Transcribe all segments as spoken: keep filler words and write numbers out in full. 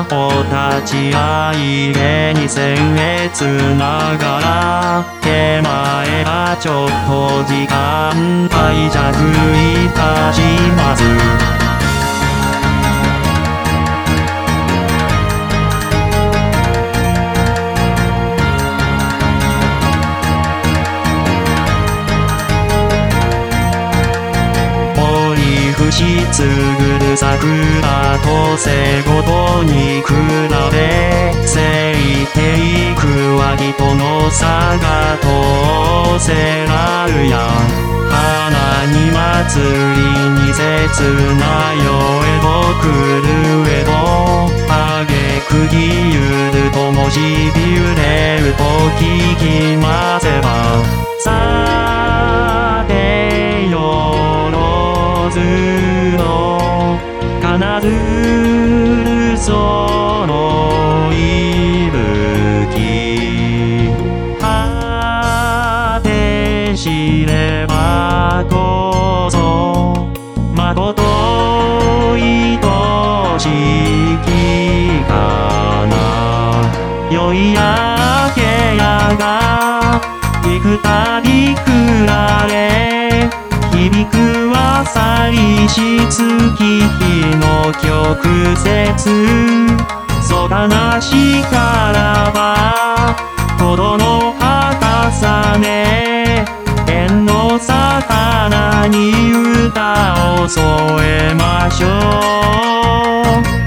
お立ち会いへにせんへつながら手前がちょっと時間拝借いたします。しつぐる桜と背ごとに比べせいていくは人の差がとせらうや花に祭りに切なよえど来るえどあげくぎゆるともしびゆれると聞きませばさてよろず奏ずるその息吹果て知ればこそまこと愛しきかな。良い明けやが幾たびくられ響くは寂し月日の曲折そう悲しからばほどの儚さね縁の魚に歌を添えましょう。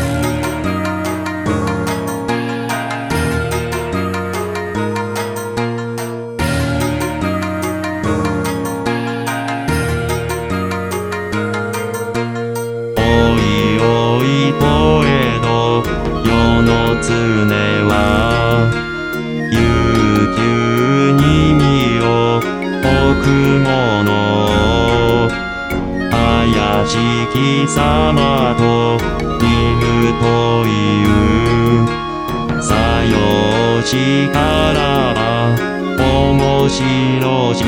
常は悠久に身を置くもの怪しき様と見るというさよしからば面白し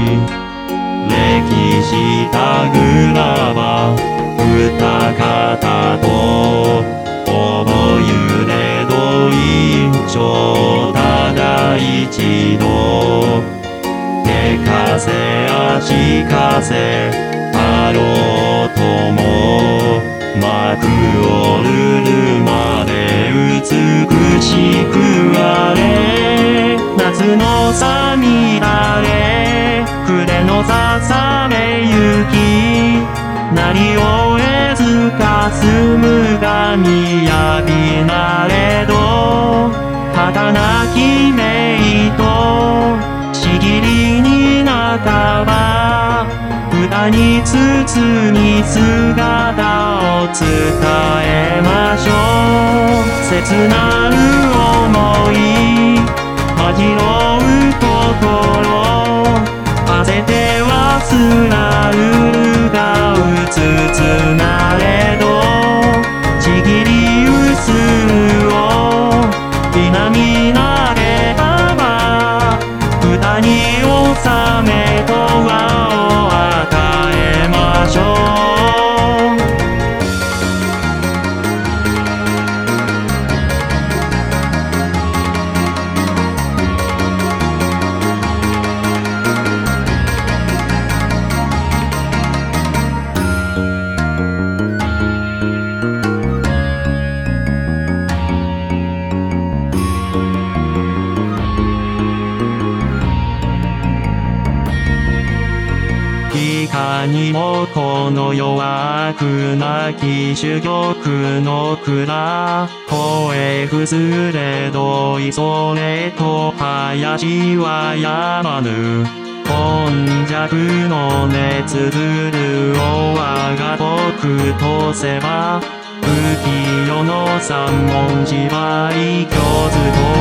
歴史たぐらば歌方と思ゆれど一丁ただ一度手かせ足かせあろうとも幕をるるまで美しくあれ夏のさみだれ暮れのささめゆきなりをえずかすむがみやびなれど儚きめいとしきりに半ば歌に包み姿を伝えましょう。切なる想いまじろう心馳せてはすらうるがうつつなれどちぎりうすを南なればば歌に収めとはを与えましょう。いかにもこの世は悪なき珠玉の蔵声ふすれどいそれと林はやまぬ今弱の熱ずるを我が僕とせば浮世の三文字は異教図と